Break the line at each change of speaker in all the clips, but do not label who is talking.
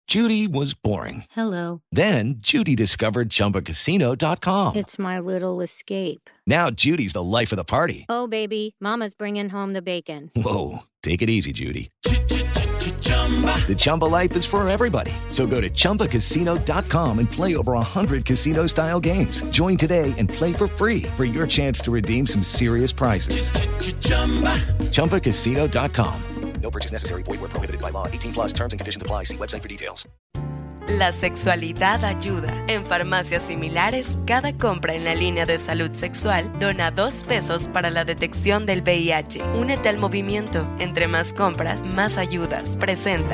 Judy was boring.
Hello.
Then Judy discovered ChumbaCasino.com.
It's my little escape.
Now Judy's the life of the party.
Oh, baby, mama's bringing home the bacon.
Whoa, take it easy, Judy. The Chumba life is for everybody. So go to ChumbaCasino.com and play over 100 casino-style games. Join today and play for free for your chance to redeem some serious prizes. ChumbaCasino.com. No purchase necessary. Void where prohibited by law. 18+ terms and conditions apply. See website for details.
La sexualidad ayuda. En farmacias similares, cada compra en la línea de salud sexual dona $2 para la detección del VIH. Únete al movimiento. Entre más compras, más ayudas. Presenta.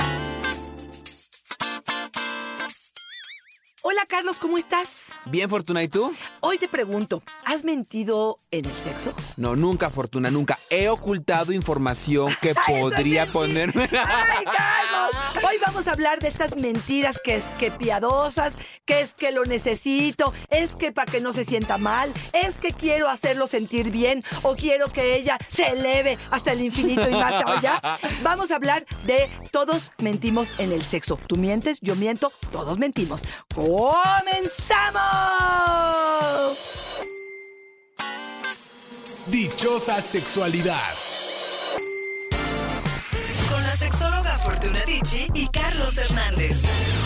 Hola Carlos, ¿cómo estás?
Bien, Fortuna, ¿y tú?
Hoy te pregunto, ¿has mentido en el sexo?
No, nunca, Fortuna, nunca. He ocultado información que podría ponerme...
¡Ay, Carlos! Hoy vamos a hablar de estas mentiras que es que piadosas, que es que lo necesito, es que para que no se sienta mal, es que quiero hacerlo sentir bien o quiero que ella se eleve hasta el infinito y más allá. Vamos a hablar de todos mentimos en el sexo. Tú mientes, yo miento, todos mentimos. ¡Comenzamos!
Dichosa sexualidad.
Con la sexóloga Fortuna Dicci y Carlos Hernández.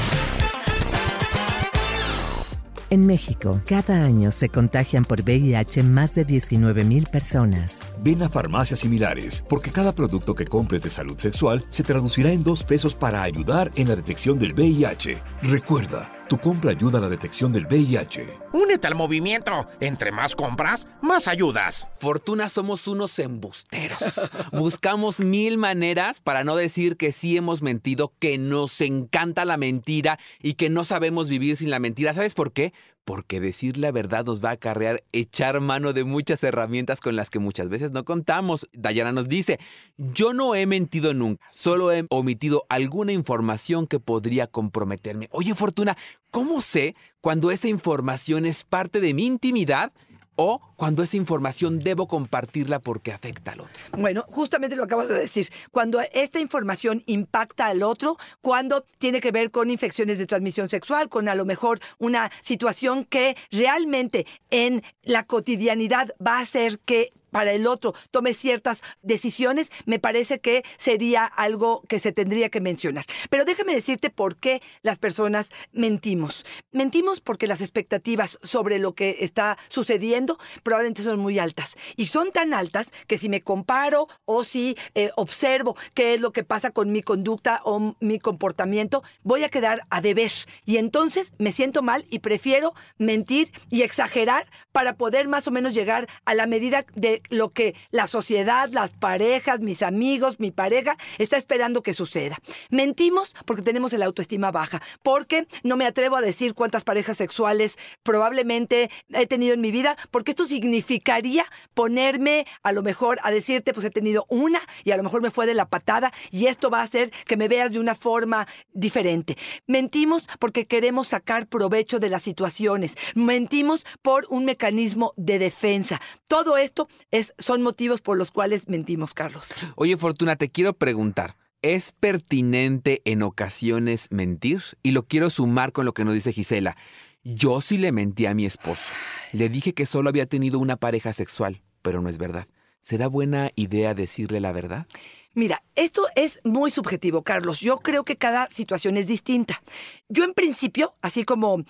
En México, cada año se contagian por VIH más de 19,000 personas.
Ven a farmacias similares, porque cada producto que compres de salud sexual se traducirá en $2 para ayudar en la detección del VIH. Recuerda, tu compra ayuda a la detección del VIH.
Únete al movimiento. Entre más compras, más ayudas.
Fortuna, somos unos embusteros. Buscamos 1000 maneras para no decir que sí hemos mentido, que nos encanta la mentira y que no sabemos vivir sin la mentira. ¿Sabes por qué? Porque decir la verdad nos va a acarrear echar mano de muchas herramientas con las que muchas veces no contamos. Dayana nos dice, yo no he mentido nunca, solo he omitido alguna información que podría comprometerme. Oye, Fortuna, ¿cómo sé cuando esa información es parte de mi intimidad o cuando esa información debo compartirla porque afecta al otro?
Bueno, justamente lo acabas de decir. Cuando esta información impacta al otro, cuando tiene que ver con infecciones de transmisión sexual, con a lo mejor una situación que realmente en la cotidianidad va a hacer que para el otro tome ciertas decisiones, me parece que sería algo que se tendría que mencionar. Pero déjame decirte por qué las personas mentimos. Mentimos porque las expectativas sobre lo que está sucediendo probablemente son muy altas. Y son tan altas que si me comparo o si observo qué es lo que pasa con mi conducta o mi comportamiento, voy a quedar a deber. Y entonces me siento mal y prefiero mentir y exagerar para poder más o menos llegar a la medida de lo que la sociedad, las parejas, mis amigos, mi pareja está esperando que suceda. Mentimos porque tenemos el autoestima baja, porque no me atrevo a decir cuántas parejas sexuales probablemente he tenido en mi vida, porque esto significaría ponerme a lo mejor a decirte, pues he tenido una y a lo mejor me fue de la patada y esto va a hacer que me veas de una forma diferente. Mentimos porque queremos sacar provecho de las situaciones. Mentimos por un mecanismo de defensa. Todo esto son motivos por los cuales mentimos, Carlos.
Oye, Fortuna, te quiero preguntar, ¿es pertinente en ocasiones mentir? Y lo quiero sumar con lo que nos dice Gisela. Yo sí le mentí a mi esposo. Le dije que solo había tenido una pareja sexual, pero no es verdad. ¿Será buena idea decirle la verdad?
Mira, esto es muy subjetivo, Carlos. Yo creo que cada situación es distinta. Yo en principio, así como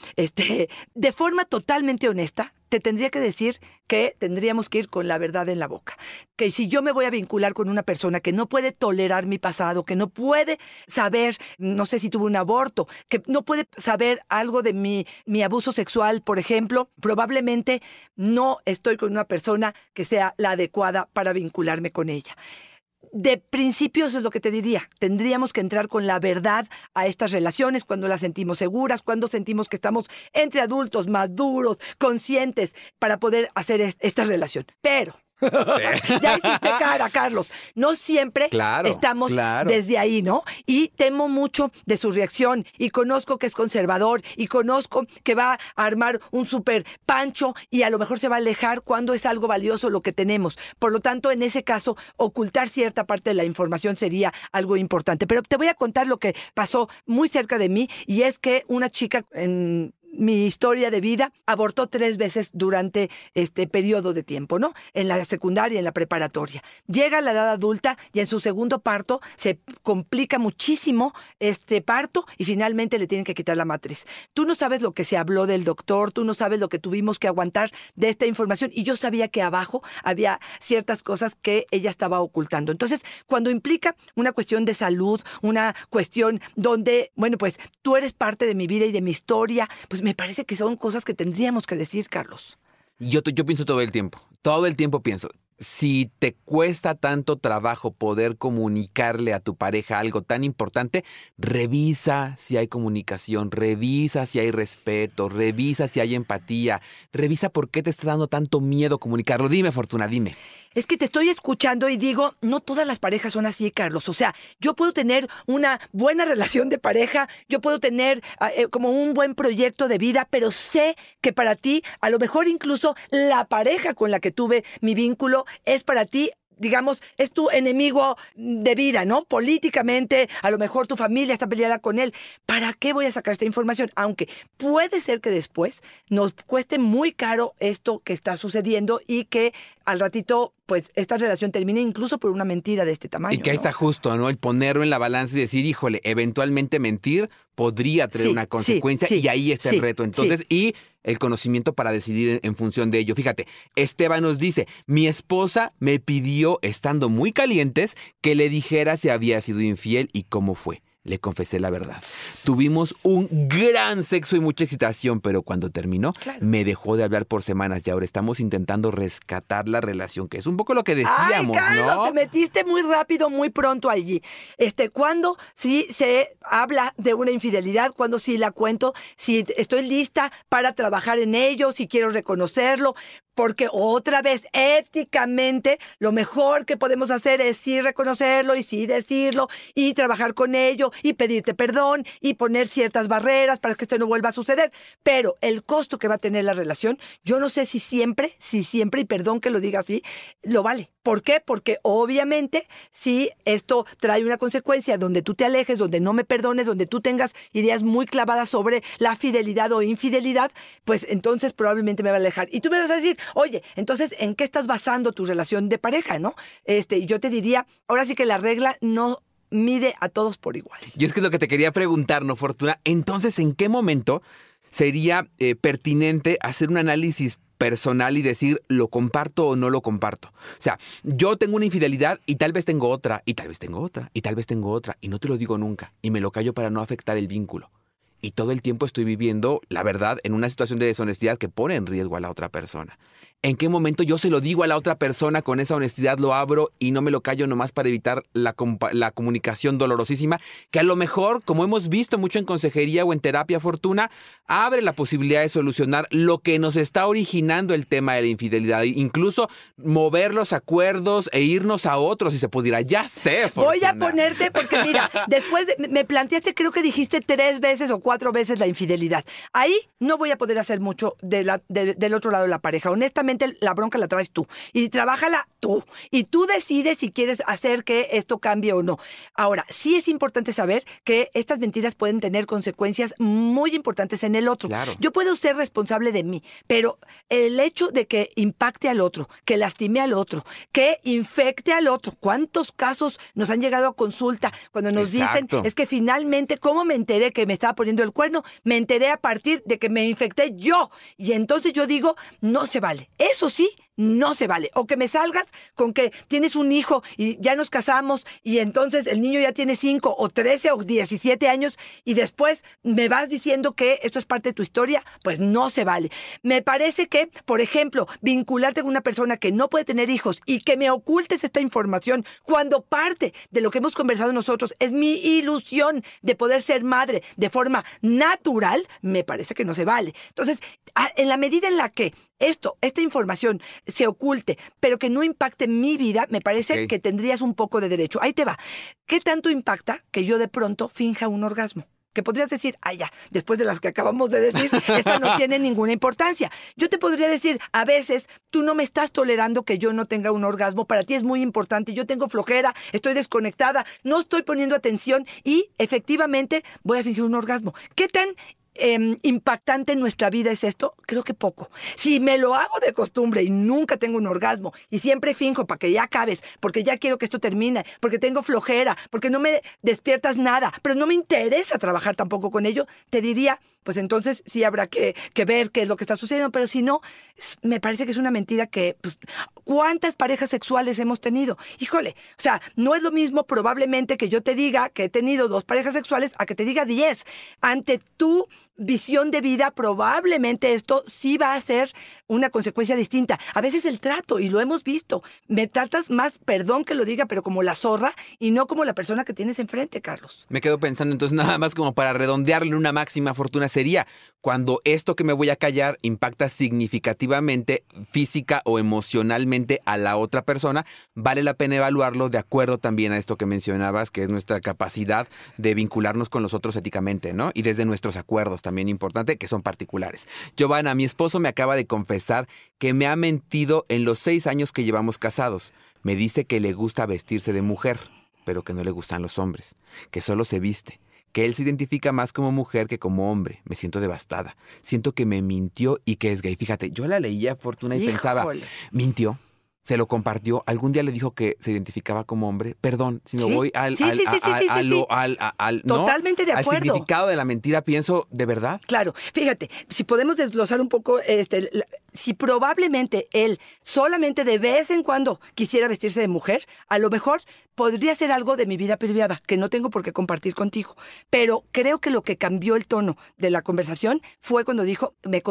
de forma totalmente honesta, te tendría que decir que tendríamos que ir con la verdad en la boca. Que si yo me voy a vincular con una persona que no puede tolerar mi pasado, que no puede saber, no sé si tuve un aborto, que no puede saber algo de mi abuso sexual, por ejemplo, probablemente no estoy con una persona que sea la adecuada para vincularme con ella. De principio eso es lo que te diría. Tendríamos que entrar con la verdad a estas relaciones cuando las sentimos seguras, cuando sentimos que estamos entre adultos, maduros, conscientes para poder hacer esta relación. Pero Ya hiciste cara, Carlos. No siempre estamos desde ahí, ¿no? Y temo mucho de su reacción y conozco que es conservador y conozco que va a armar un súper pancho y a lo mejor se va a alejar cuando es algo valioso lo que tenemos. Por lo tanto, en ese caso, ocultar cierta parte de la información sería algo importante. Pero te voy a contar lo que pasó muy cerca de mí, y es que una chica en mi historia de vida abortó 3 veces durante este periodo de tiempo, ¿no? En la secundaria, en la preparatoria. Llega a la edad adulta y en su segundo parto se complica muchísimo este parto y finalmente le tienen que quitar la matriz. Tú no sabes lo que se habló del doctor, tú no sabes lo que tuvimos que aguantar de esta información, y yo sabía que abajo había ciertas cosas que ella estaba ocultando. Entonces, cuando implica una cuestión de salud, una cuestión donde, bueno, pues tú eres parte de mi vida y de mi historia, pues me parece que son cosas que tendríamos que decir, Carlos.
Yo pienso todo el tiempo pienso, si te cuesta tanto trabajo poder comunicarle a tu pareja algo tan importante, revisa si hay comunicación, revisa si hay respeto, revisa si hay empatía, revisa por qué te está dando tanto miedo comunicarlo. Dime, Fortuna, dime.
Es que te estoy escuchando y digo, no todas las parejas son así, Carlos. O sea, yo puedo tener una buena relación de pareja, yo puedo tener como un buen proyecto de vida, pero sé que para ti, a lo mejor incluso la pareja con la que tuve mi vínculo es para ti, digamos, es tu enemigo de vida, ¿no? Políticamente, a lo mejor tu familia está peleada con él. ¿Para qué voy a sacar esta información? Aunque puede ser que después nos cueste muy caro esto que está sucediendo y que al ratito, pues, esta relación termine incluso por una mentira de este tamaño.
Y que ahí está justo, ¿no? El ponerlo en la balanza y decir, híjole, eventualmente mentir podría traer una consecuencia, y ahí está el reto. Entonces, y el conocimiento para decidir en función de ello. Fíjate, Esteban nos dice, mi esposa me pidió, estando muy calientes, que le dijera si había sido infiel y cómo fue. Le confesé la verdad. Tuvimos un gran sexo y mucha excitación, pero cuando terminó, me dejó de hablar por semanas y ahora estamos intentando rescatar la relación, que es un poco lo que decíamos,
¡ay, Carlos,
¿no?
Te metiste muy rápido, muy pronto allí. ¿Cuándo sí se habla de una infidelidad? ¿Cuándo sí la cuento? Si estoy lista para trabajar en ello, si quiero reconocerlo. Porque otra vez, éticamente, lo mejor que podemos hacer es sí reconocerlo y sí decirlo y trabajar con ello y pedirte perdón y poner ciertas barreras para que esto no vuelva a suceder. Pero el costo que va a tener la relación, yo no sé si siempre, y perdón que lo diga así, lo vale. ¿Por qué? Porque obviamente si esto trae una consecuencia donde tú te alejes, donde no me perdones, donde tú tengas ideas muy clavadas sobre la fidelidad o infidelidad, pues entonces probablemente me va a alejar. Y tú me vas a decir, oye, entonces, ¿en qué estás basando tu relación de pareja, no? Yo te diría, ahora sí que la regla no mide a todos por igual.
Y es que es lo que te quería preguntar, ¿no, Fortuna? Entonces, ¿en qué momento sería pertinente hacer un análisis personal y decir, ¿lo comparto o no lo comparto? O sea, yo tengo una infidelidad y tal vez tengo otra, y tal vez tengo otra, y tal vez tengo otra, y no te lo digo nunca, y me lo callo para no afectar el vínculo. Y todo el tiempo estoy viviendo, la verdad, en una situación de deshonestidad que pone en riesgo a la otra persona. ¿En qué momento yo se lo digo a la otra persona con esa honestidad, lo abro y no me lo callo nomás para evitar la comunicación dolorosísima? Que a lo mejor, como hemos visto mucho en consejería o en terapia, Fortuna, abre la posibilidad de solucionar lo que nos está originando el tema de la infidelidad. Incluso mover los acuerdos e irnos a otros, si se pudiera. Ya sé, Fortuna.
Voy a ponerte, porque mira, después me planteaste, creo que dijiste 3 veces o 4 veces la infidelidad. Ahí no voy a poder hacer mucho del otro lado de la pareja. Honestamente, la bronca la traes tú y trabájala tú y tú decides si quieres hacer que esto cambie o no. Ahora, sí es importante saber que estas mentiras pueden tener consecuencias muy importantes en el otro.
Claro.
Yo puedo ser responsable de mí, pero el hecho de que impacte al otro, que lastime al otro, que infecte al otro, ¿cuántos casos nos han llegado a consulta cuando nos dicen, es que finalmente, ¿cómo me enteré que me estaba poniendo el cuerno? Me enteré a partir de que me infecté yo. Y entonces yo digo, no se vale. Eso sí, no se vale. O que me salgas con que tienes un hijo y ya nos casamos y entonces el niño ya tiene 5 o 13 o 17 años y después me vas diciendo que esto es parte de tu historia, pues no se vale. Me parece que, por ejemplo, vincularte con una persona que no puede tener hijos y que me ocultes esta información cuando parte de lo que hemos conversado nosotros es mi ilusión de poder ser madre de forma natural, me parece que no se vale. Entonces, en la medida en la que esta información se oculte, pero que no impacte mi vida, me parece que tendrías un poco de derecho. Ahí te va. ¿Qué tanto impacta que yo de pronto finja un orgasmo? Que podrías decir, ya, después de las que acabamos de decir, esta no tiene ninguna importancia. Yo te podría decir, a veces, tú no me estás tolerando que yo no tenga un orgasmo, para ti es muy importante, yo tengo flojera, estoy desconectada, no estoy poniendo atención y efectivamente voy a fingir un orgasmo. ¿Qué tan impactante en nuestra vida es esto? Creo que poco. Si me lo hago de costumbre y nunca tengo un orgasmo y siempre finjo para que ya acabes, porque ya quiero que esto termine, porque tengo flojera, porque no me despiertas nada, pero no me interesa trabajar tampoco con ello, te diría, pues entonces sí habrá que ver qué es lo que está sucediendo, pero si no, me parece que es una mentira que, pues, ¿cuántas parejas sexuales hemos tenido? Híjole, o sea, no es lo mismo probablemente que yo te diga que he tenido 2 parejas sexuales a que te diga 10. Ante tu visión de vida, probablemente esto sí va a ser una consecuencia distinta. A veces el trato, y lo hemos visto, me tratas más, perdón que lo diga, pero como la zorra y no como la persona que tienes enfrente, Carlos.
Me quedo pensando entonces nada más como para redondearle una máxima, Fortuna, sería cuando esto que me voy a callar impacta significativamente física o emocionalmente a la otra persona, vale la pena evaluarlo de acuerdo también a esto que mencionabas, que es nuestra capacidad de vincularnos con los otros éticamente, ¿no? Y desde nuestros acuerdos también importante, que son particulares. Giovanna, mi esposo me acaba de confesar que me ha mentido en los 6 años que llevamos casados. Me dice que le gusta vestirse de mujer, pero que no le gustan los hombres, que solo se viste, que él se identifica más como mujer que como hombre. Me siento devastada. Siento que me mintió y que es gay. Fíjate, yo la leía, Fortuna, y pensaba, mintió. Se lo compartió, algún día le dijo que se identificaba como hombre. Perdón, si me voy al
totalmente de acuerdo.
Al significado de la mentira, pienso, ¿de verdad?
Claro, fíjate, si podemos desglosar un poco, si probablemente él solamente de vez en cuando quisiera vestirse de mujer, a lo mejor podría ser algo de mi vida privada, que no tengo por qué compartir contigo. Pero creo que lo que cambió el tono de la conversación fue cuando dijo, me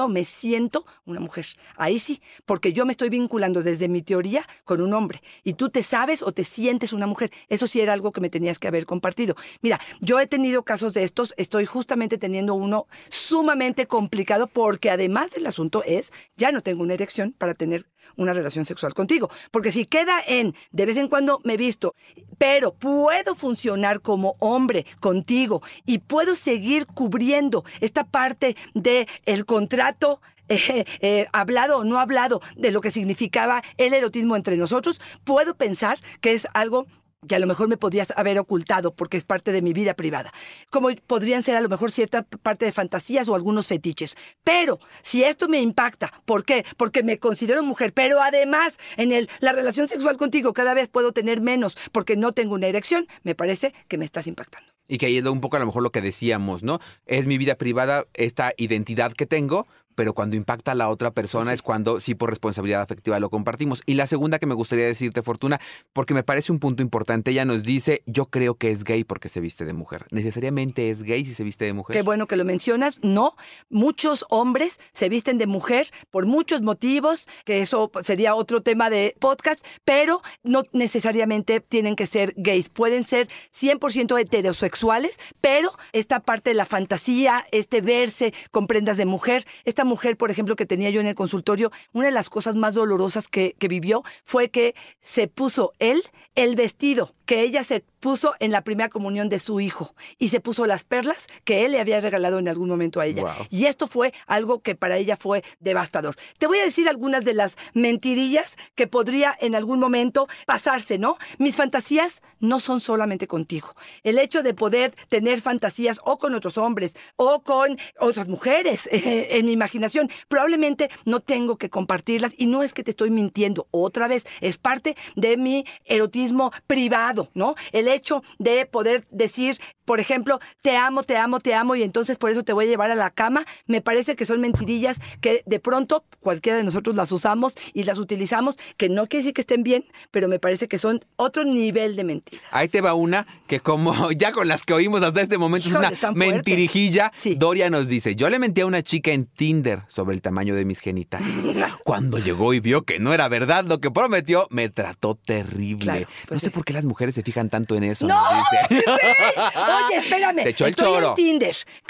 siento una mujer. Ahí sí, porque yo me estoy vinculando desde mi teoría con un hombre. Y tú te sabes o te sientes una mujer. Eso sí era algo que me tenías que haber compartido. Mira, yo he tenido casos de estos, estoy justamente teniendo uno sumamente complicado porque además del asunto es, ya no tengo una erección para tener una relación sexual contigo. Porque si queda de vez en cuando me visto, pero puedo funcionar como hombre contigo y puedo seguir cubriendo esta parte del contrato hablado o no hablado de lo que significaba el erotismo entre nosotros, puedo pensar que es algo que a lo mejor me podrías haber ocultado porque es parte de mi vida privada. Como podrían ser a lo mejor cierta parte de fantasías o algunos fetiches. Pero si esto me impacta, ¿por qué? Porque me considero mujer, pero además en la relación sexual contigo cada vez puedo tener menos porque no tengo una erección, me parece que me estás impactando.
Y que ahí es un poco a lo mejor lo que decíamos, ¿no? Es mi vida privada, esta identidad que tengo, pero cuando impacta a la otra persona es cuando sí por responsabilidad afectiva lo compartimos. Y la segunda que me gustaría decirte, Fortuna, porque me parece un punto importante, ella nos dice, yo creo que es gay porque se viste de mujer. ¿Necesariamente es gay si se viste de mujer?
Qué bueno que lo mencionas. No, muchos hombres se visten de mujer por muchos motivos, que eso sería otro tema de podcast, pero no necesariamente tienen que ser gays. Pueden ser 100% heterosexuales, pero esta parte de la fantasía, verse con prendas de mujer, esta mujer, por ejemplo, que tenía yo en el consultorio, una de las cosas más dolorosas que vivió fue que se puso el vestido que ella se puso en la primera comunión de su hijo y se puso las perlas que él le había regalado en algún momento a ella. Wow. Y esto fue algo que para ella fue devastador. Te voy a decir algunas de las mentirillas que podría en algún momento pasarse, ¿no? Mis fantasías no son solamente contigo. El hecho de poder tener fantasías o con otros hombres o con otras mujeres en mi imaginación, probablemente no tengo que compartirlas y no es que te estoy mintiendo. Otra vez, es parte de mi erotismo privado, ¿no? El hecho de poder decir, por ejemplo, te amo y entonces por eso te voy a llevar a la cama, me parece que son mentirillas que de pronto cualquiera de nosotros las usamos y las utilizamos, que no quiere decir que estén bien, pero me parece que son otro nivel de mentira.
Ahí te va una que como ya con las que oímos hasta este momento, híjole, es una mentirijilla. Sí. Doria nos dice, yo le mentí a una chica en Tinder sobre el tamaño de mis genitales. Cuando llegó y vio que no era verdad lo que prometió, me trató terrible. Claro, pues no sé por qué las mujeres se fijan tanto en eso.
¡No! Dice. Oye, espérame.
Te echó el
choro.
Estoy
en Tinder, que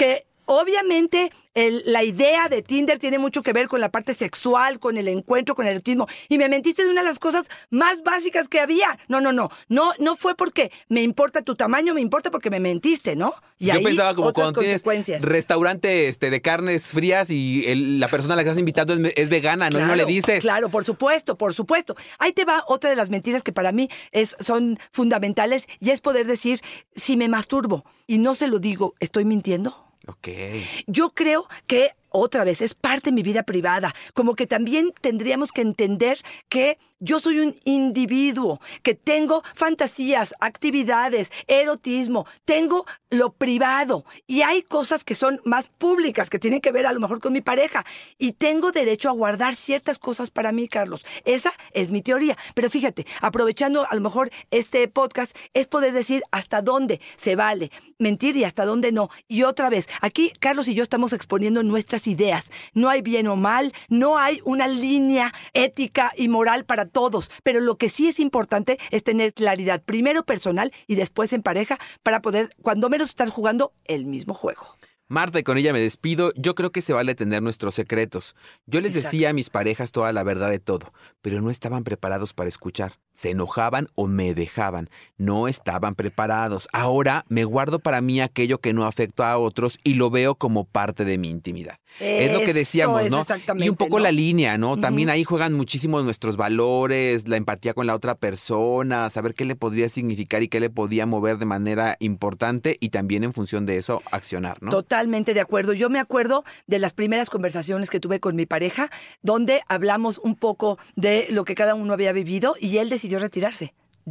Obviamente, la idea de Tinder tiene mucho que ver con la parte sexual, con el encuentro, con el erotismo. Y me mentiste de una de las cosas más básicas que había. No fue porque me importa tu tamaño, me importa porque me mentiste, ¿no? Y
yo
ahí
pensaba como
otras
cuando tienes
consecuencias.
restaurante de carnes frías y la persona a la que estás invitando es vegana, ¿no? Y no le dices.
Claro, por supuesto. Ahí te va otra de las mentiras que para mí son fundamentales y es poder decir, si me masturbo y no se lo digo, ¿estoy mintiendo?
Ok.
Yo creo que, otra vez, es parte de mi vida privada. Como que también tendríamos que entender que yo soy un individuo, que tengo fantasías, actividades, erotismo, tengo lo privado y hay cosas que son más públicas, que tienen que ver a lo mejor con mi pareja y tengo derecho a guardar ciertas cosas para mí, Carlos. Esa es mi teoría. Pero fíjate, aprovechando a lo mejor este podcast, es poder decir hasta dónde se vale mentir y hasta dónde no. Y otra vez, aquí Carlos y yo estamos exponiendo nuestras ideas. No hay bien o mal, no hay una línea ética y moral para todos, pero lo que sí es importante es tener claridad, primero personal y después en pareja, para poder, cuando menos, estar jugando el mismo juego.
Marta, y con ella me despido. Yo creo que se vale tener nuestros secretos. Yo les decía a mis parejas toda la verdad de todo, pero no estaban preparados para escuchar. Se enojaban o me dejaban. No estaban preparados. Ahora me guardo para mí aquello que no afecta a otros y lo veo como parte de mi intimidad. Es lo que decíamos, ¿no? Y un poco la línea, ¿no? También ahí juegan muchísimo nuestros valores, la empatía con la otra persona, saber qué le podría significar y qué le podía mover de manera importante y también en función de eso accionar, ¿no?
Totalmente de acuerdo. Yo me acuerdo de las primeras conversaciones que tuve con mi pareja, donde hablamos un poco de lo que cada uno había vivido y él decidió retirarse.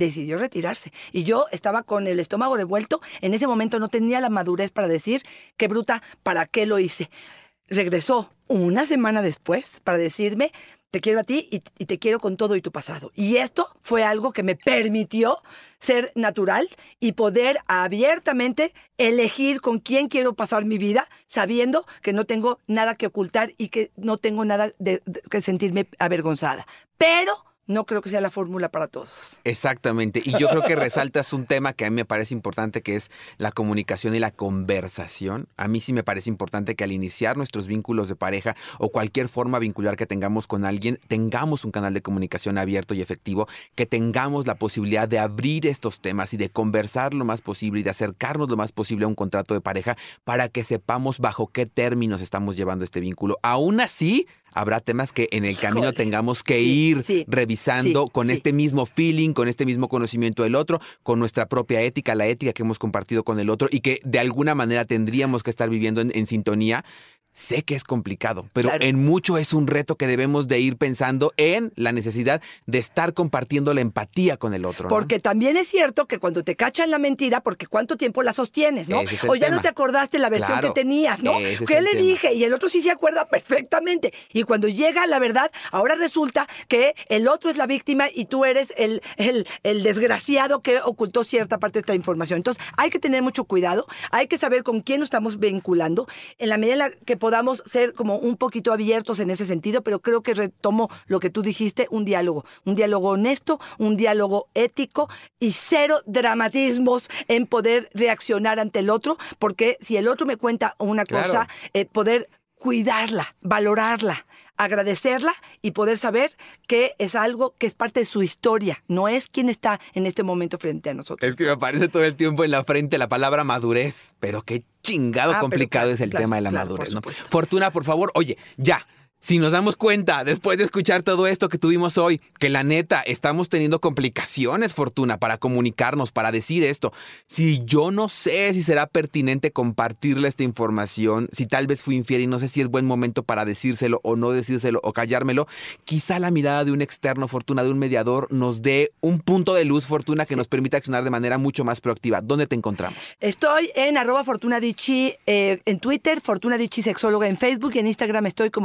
Y yo estaba con el estómago revuelto. En ese momento no tenía la madurez para decir, qué bruta, ¿para qué lo hice? Regresó una semana después para decirme, te quiero a ti y te quiero con todo y tu pasado. Y esto fue algo que me permitió ser natural y poder abiertamente elegir con quién quiero pasar mi vida, sabiendo que no tengo nada que ocultar y que no tengo nada que sentirme avergonzada. Pero no creo que sea la fórmula para todos.
Exactamente. Y yo creo que resaltas un tema que a mí me parece importante, que es la comunicación y la conversación. A mí sí me parece importante que al iniciar nuestros vínculos de pareja o cualquier forma vincular que tengamos con alguien, tengamos un canal de comunicación abierto y efectivo, que tengamos la posibilidad de abrir estos temas y de conversar lo más posible y de acercarnos lo más posible a un contrato de pareja para que sepamos bajo qué términos estamos llevando este vínculo. Aún así, habrá temas que en el camino tengamos que ir revisando con este mismo feeling, con este mismo conocimiento del otro, con nuestra propia ética, la ética que hemos compartido con el otro y que de alguna manera tendríamos que estar viviendo en sintonía. Sé que es complicado, pero en mucho es un reto que debemos de ir pensando en la necesidad de estar compartiendo la empatía con el otro, ¿no?
Porque también es cierto que cuando te cachan la mentira, porque ¿cuánto tiempo la sostienes, no? O ya no te acordaste la versión que tenías, ¿no? ¿Qué le dije? Y el otro sí se acuerda perfectamente. Y cuando llega la verdad, ahora resulta que el otro es la víctima y tú eres el desgraciado que ocultó cierta parte de esta información. Entonces, hay que tener mucho cuidado, hay que saber con quién nos estamos vinculando, en la medida en la que podamos ser como un poquito abiertos en ese sentido, pero creo que retomo lo que tú dijiste, un diálogo honesto, un diálogo ético y cero dramatismos en poder reaccionar ante el otro, porque si el otro me cuenta una cosa, poder cuidarla, valorarla, agradecerla y poder saber que es algo que es parte de su historia, no es quien está en este momento frente a nosotros.
Es que me aparece todo el tiempo en la frente la palabra madurez, pero qué chingado complicado es el tema de la madurez, ¿no? Fortuna, por favor, oye, ya. Si nos damos cuenta, después de escuchar todo esto que tuvimos hoy, que la neta estamos teniendo complicaciones, Fortuna, para comunicarnos, para decir esto. Si yo no sé si será pertinente compartirle esta información, si tal vez fui infiel y no sé si es buen momento para decírselo o no decírselo o callármelo, quizá la mirada de un externo, Fortuna, de un mediador, nos dé un punto de luz, Fortuna, que nos permita accionar de manera mucho más proactiva. ¿Dónde te encontramos?
Estoy en @FortunaDichi en Twitter, Fortuna Dichi Sexóloga en Facebook y en Instagram estoy como Fortuna Dichi.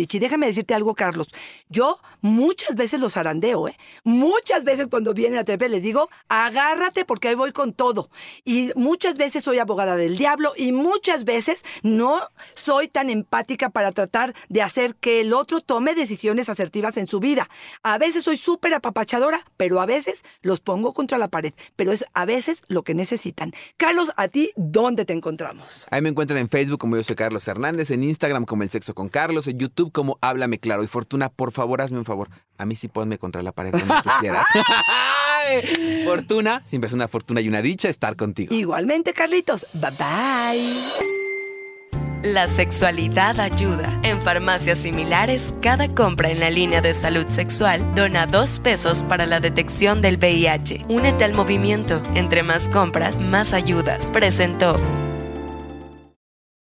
dicho. Y déjame decirte algo, Carlos. Yo muchas veces los zarandeo, ¿eh? Muchas veces cuando vienen a terapia les digo, agárrate porque ahí voy con todo. Y muchas veces soy abogada del diablo y muchas veces no soy tan empática para tratar de hacer que el otro tome decisiones asertivas en su vida. A veces soy súper apapachadora, pero a veces los pongo contra la pared. Pero es a veces lo que necesitan. Carlos, ¿a ti dónde te encontramos?
Ahí me encuentran en Facebook como Yo Soy Carlos Hernández, en Instagram como El Sexo con Carlos, en YouTube como Háblame Claro. Y Fortuna, por favor, hazme un favor. A mí sí ponme contra la pared cuando tú quieras. Fortuna, siempre es una fortuna y una dicha estar contigo.
Igualmente, Carlitos. Bye bye.
La sexualidad ayuda. En farmacias similares, cada compra en la línea de salud sexual dona 2 pesos para la detección del VIH. Únete al movimiento. Entre más compras, más ayudas. Presentó